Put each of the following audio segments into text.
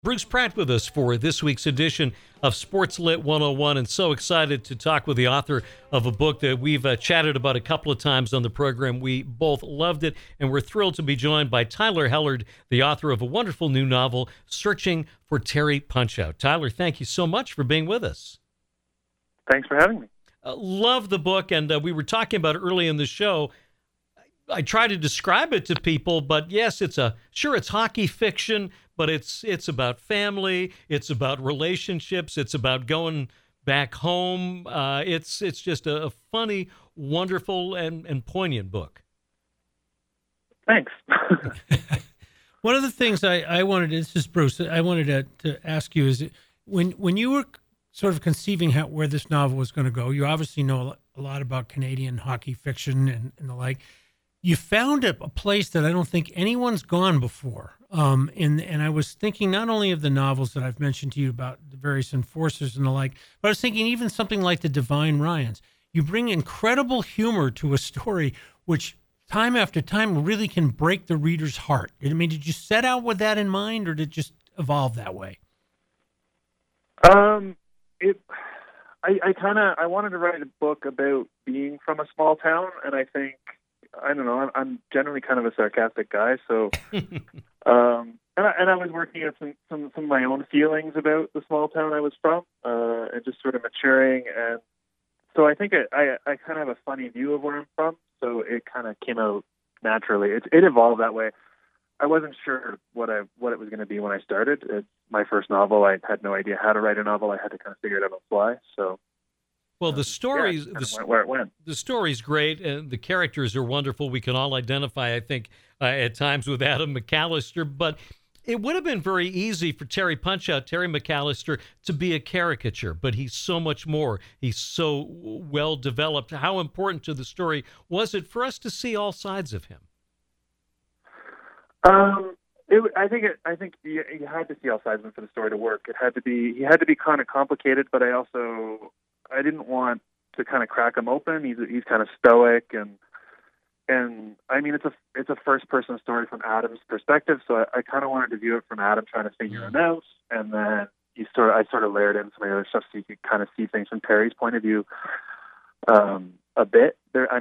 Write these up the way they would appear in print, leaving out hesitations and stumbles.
Bruce Pratt with us for this week's edition of Sports Lit 101, and so excited to talk with the author of a book that we've chatted about a couple of times on the program. We both loved it, and we're thrilled to be joined by Tyler Hellard, the author of a wonderful new novel, Searching for Terry Punchout. Tyler, thank you so much for being with us. Thanks for having me. Love the book, and we were talking about it early in the show. I try to describe it to people, but yes, it's hockey fiction, but it's about family, it's about relationships, it's about going back home. It's just a funny, wonderful, and poignant book. Thanks. One of the things I wanted, this is Bruce, I wanted to ask you is when you were sort of conceiving where this novel was going to go, you obviously know a lot about Canadian hockey fiction and the like. You found a place that I don't think anyone's gone before. And I was thinking not only of the novels that I've mentioned to you about the various enforcers and the like, but I was thinking even something like the Divine Ryans. You bring incredible humor to a story which time after time really can break the reader's heart. I mean, did you set out with that in mind, or did it just evolve that way? I wanted to write a book about being from a small town, and I think, I don't know, I'm generally kind of a sarcastic guy, so and I was working at some of my own feelings about the small town I was from, and just sort of maturing, and so I think I kind of have a funny view of where I'm from, so it kind of came out naturally. It evolved that way. I wasn't sure what it was going to be when I started. It's my first novel. I had no idea how to write a novel. I had to kind of figure it out on the fly. So, well, the stories, went where it went. The story's great, and the characters are wonderful. We can all identify, I think, at times with Adam McAllister, but it would have been very easy for Terry Punchout, Terry McAllister, to be a caricature, but he's so much more. He's so well developed. How important to the story was it for us to see all sides of him? I think you had to see all sides of him for the story to work. He had to be kind of complicated, but I didn't want to kind of crack him open. He's kind of stoic, and I mean it's a first person story from Adam's perspective, so I kind of wanted to view it from Adam trying to figure him out, and then I sort of layered in some other stuff so you could kind of see things from Terry's point of view a bit.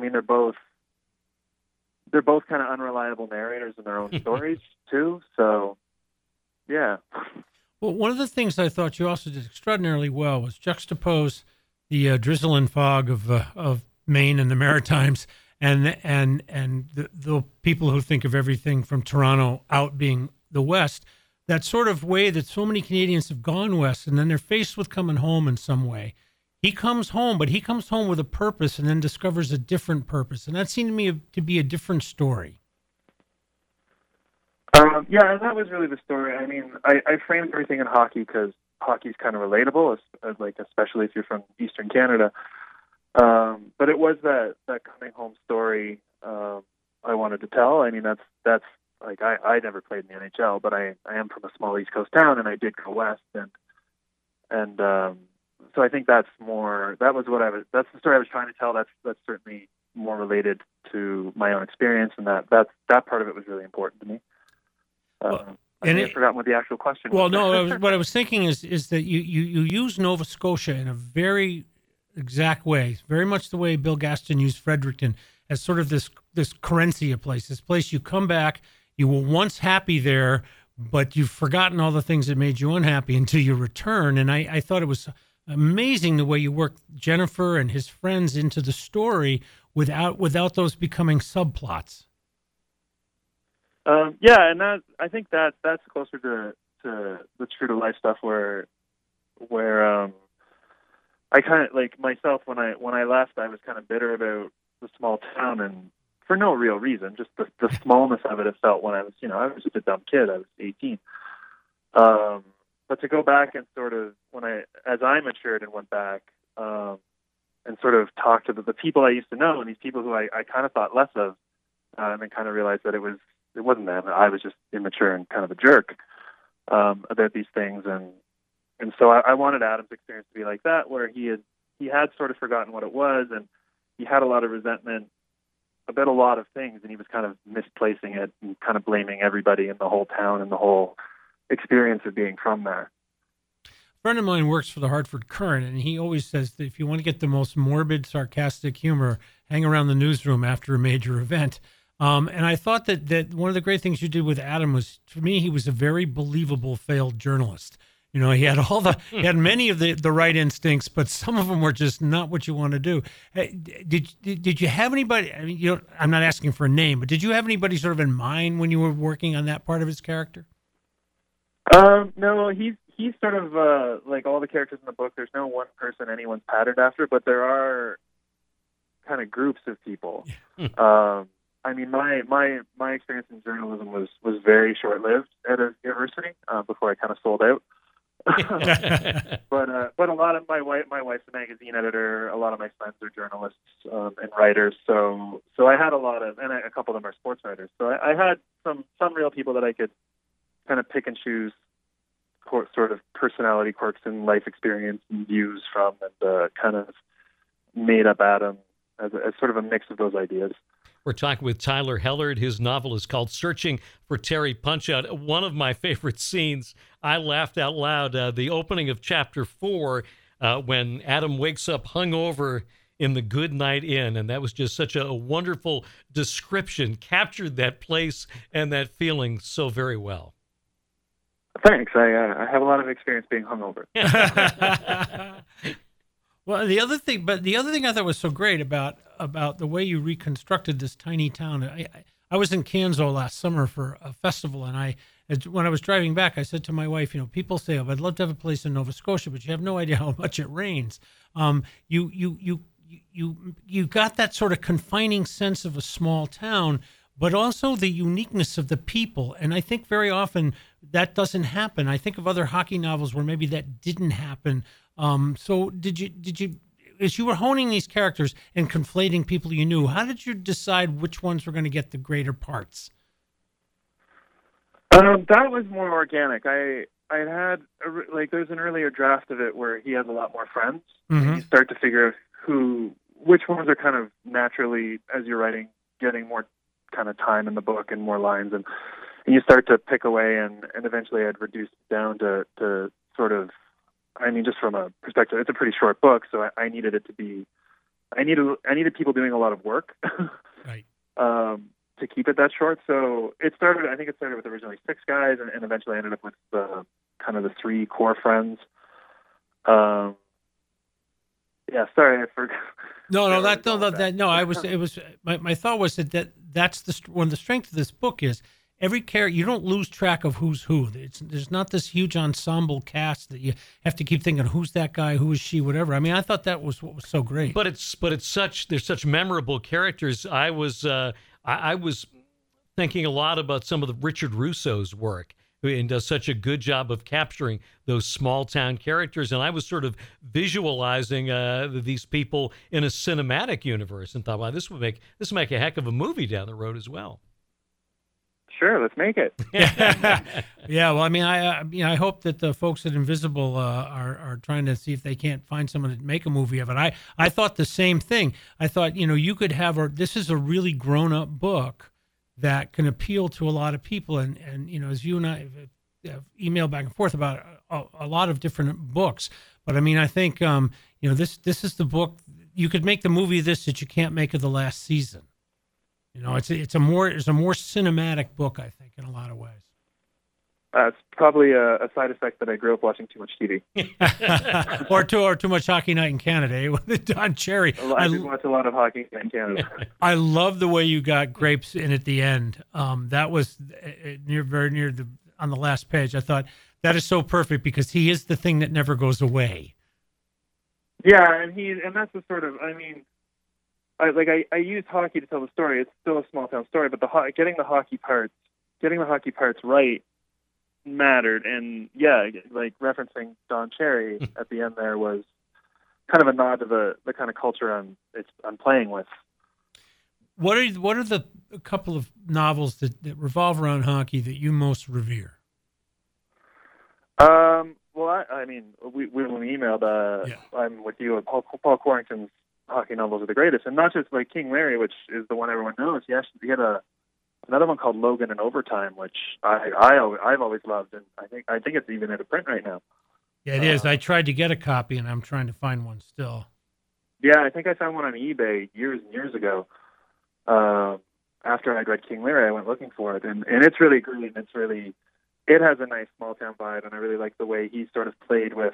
They're both kind of unreliable narrators in their own stories too. So, yeah. Well, one of the things I thought you also did extraordinarily well was juxtapose the drizzle and fog of Maine and the Maritimes, and the people who think of everything from Toronto out being the West. That sort of way that so many Canadians have gone west, and then they're faced with coming home in some way. He comes home, but he comes home with a purpose and then discovers a different purpose. And that seemed to me to be a different story. Yeah, and that was really the story. I mean, I framed everything in hockey because hockey's kind of relatable, especially if you're from Eastern Canada. But it was that coming home story I wanted to tell. I mean, that's like, I never played in the NHL, but I am from a small East Coast town, and I did go west. And so I think that's the story I was trying to tell. That's certainly more related to my own experience, and that part of it was really important to me. I've forgotten what the actual question was. Well, no, what I was thinking is that you use Nova Scotia in a very exact way, very much the way Bill Gaston used Fredericton, as sort of this Carencia place, this place you come back, you were once happy there, but you've forgotten all the things that made you unhappy until you return. And I thought it was amazing the way you worked Jennifer and his friends into the story without those becoming subplots. Yeah, and I think that's closer to the true to life stuff where I kind of, like, myself, when I left, I was kind of bitter about the small town, and for no real reason, just the smallness of it. It felt when I was just a dumb kid. I was 18. But to go back and sort of, as I matured and went back, and sort of talk to the people I used to know, and these people who I kind of thought less of, and then kind of realized that it wasn't them. I was just immature and kind of a jerk about these things, and so I wanted Adam's experience to be like that, where he had sort of forgotten what it was, and he had a lot of resentment about a lot of things, and he was kind of misplacing it and kind of blaming everybody in the whole town and the whole experience of being from there. A friend of mine works for the Hartford Courant, and he always says that if you want to get the most morbid, sarcastic humor, hang around the newsroom after a major event. And I thought that one of the great things you did with Adam was, for me, he was a very believable failed journalist. You know, he had he had many of the right instincts, but some of them were just not what you want to do. Did you have anybody? I mean, I'm not asking for a name, but did you have anybody sort of in mind when you were working on that part of his character? No, he's sort of like all the characters in the book. There's no one person anyone's patterned after, but there are kind of groups of people. I mean, my experience in journalism was very short-lived at a university before I kind of sold out. But a lot of my wife's a magazine editor. A lot of my friends are journalists and writers. So I had a lot of, and a couple of them are sports writers. So I had some real people that I could kind of pick and choose sort of personality quirks and life experience and views from, and kind of made up Adam as sort of a mix of those ideas. We're talking with Tyler Hellard. His novel is called Searching for Terry Punch-Out. One of my favorite scenes, I laughed out loud, the opening of chapter 4, when Adam wakes up hungover in the Goodnight Inn, and that was just such a wonderful description, captured that place and that feeling so very well. Thanks. I have a lot of experience being hungover. Well, the other thing I thought was so great about the way you reconstructed this tiny town. I was in Canso last summer for a festival, and when I was driving back, I said to my wife, people say, "Oh, I'd love to have a place in Nova Scotia, but you have no idea how much it rains." You got that sort of confining sense of a small town, but also the uniqueness of the people. And I think very often that doesn't happen. I think of other hockey novels where maybe that didn't happen. So did you, as you were honing these characters and conflating people you knew, how did you decide which ones were going to get the greater parts? That was more organic. I had there's an earlier draft of it where he has a lot more friends. Mm-hmm. And you start to figure out which ones are kind of naturally, as you're writing, getting more kind of time in the book and more lines, and you start to pick away, and eventually I'd reduced it down to sort of, I mean, just from a perspective, it's a pretty short book, so I needed it to be, I needed people doing a lot of work, right, to keep it that short. So I think it started with originally 6 guys, and eventually I ended up with kind of the 3 core friends. Yeah, sorry, I forgot. My thought was that's one of the strengths of this book is every character, you don't lose track of who's who. There's not this huge ensemble cast that you have to keep thinking, who's that guy, who is she, whatever. I mean, I thought that was what was so great. But there's such memorable characters. I was thinking a lot about some of the Richard Russo's work, and does such a good job of capturing those small town characters. And I was sort of visualizing these people in a cinematic universe, and thought, wow, this would make a heck of a movie down the road as well. Sure, let's make it. Yeah, well, I mean, I hope that the folks at Invisible are trying to see if they can't find someone to make a movie of it. I thought the same thing. I thought, you could have this is a really grown-up book that can appeal to a lot of people, and as you and I have emailed back and forth about a lot of different books. But I mean, I think this is the book you could make the movie of this that you can't make of The Last Season. It's a more cinematic book, I think, in a lot of ways. It's probably a side effect that I grew up watching too much TV. or too much Hockey Night in Canada, with Don Cherry. I did watch a lot of Hockey Night in Canada. I love the way you got grapes in at the end. That was very near on the last page. I thought that is so perfect because he is the thing that never goes away. Yeah, and that's the sort of, I mean, I used hockey to tell the story. It's still a small town story, but getting the hockey parts right mattered. And yeah, like referencing Don Cherry at the end there was kind of a nod to the kind of culture I'm playing with. What are the couple of novels that revolve around hockey that you most revere? Well, I mean, we emailed. I'm with you. Paul Quarrington's hockey novels are the greatest, and not just like King Larry, which is the one everyone knows. He had a another one called Logan in Overtime, which I've always loved, and I think it's even in a print right now. Yeah, it is. I tried to get a copy, and I'm trying to find one still. Yeah, I think I found one on eBay years and years ago. After I'd read King Lear, I went looking for it, and it's really great. It has a nice small town vibe, and I really like the way he sort of played with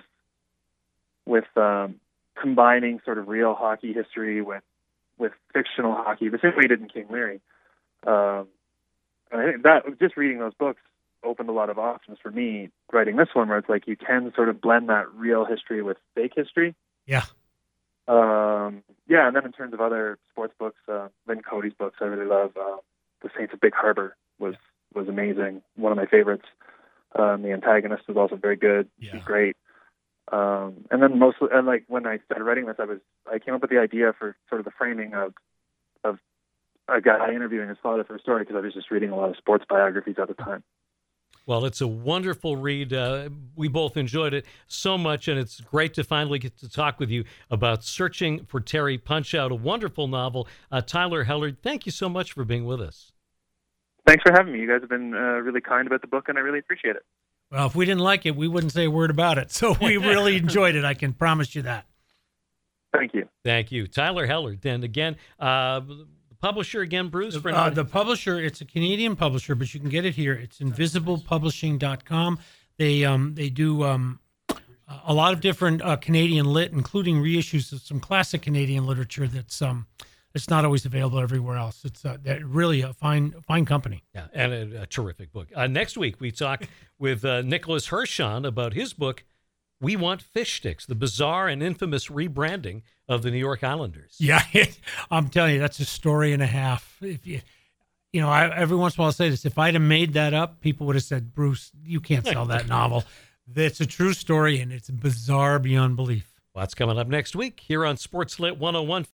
combining sort of real hockey history with fictional hockey, the same way he did in King Lear. And I think that just reading those books opened a lot of options for me writing this one, where it's like you can sort of blend that real history with fake history. Yeah. And then in terms of other sports books, Vin Cody's books I really love. The Saints of Big Harbor was amazing, one of my favorites. The antagonist was also very good. Yeah. He's great. And then mostly, and like when I started writing this, I came up with the idea for sort of the framing of a guy interviewing his father for a story, because I was just reading a lot of sports biographies at the time. Well, it's a wonderful read. We both enjoyed it so much, and it's great to finally get to talk with you about Searching for Terry Punch-Out, a wonderful novel. Tyler Hellard, thank you so much for being with us. Thanks for having me. You guys have been really kind about the book, and I really appreciate it. Well, if we didn't like it, we wouldn't say a word about it. So we really enjoyed it. I can promise you that. Thank you. Thank you. Tyler Hellard. And again, the publisher again, Bruce? The publisher, it's a Canadian publisher, but you can get it here. It's invisiblepublishing.com. They do a lot of different Canadian lit, including reissues of some classic Canadian literature that's it's not always available everywhere else. It's really a fine company. Yeah, and a terrific book. Next week, we talk with Nicholas Hirshon about his book, We Want Fish Sticks, the bizarre and infamous rebranding of the New York Islanders. Yeah, I'm telling you, that's a story and a half. If every once in a while I'll say this, if I'd have made that up, people would have said, Bruce, you can't sell that novel. It's a true story, and it's bizarre beyond belief. Well, that's coming up next week here on Sportslit 101.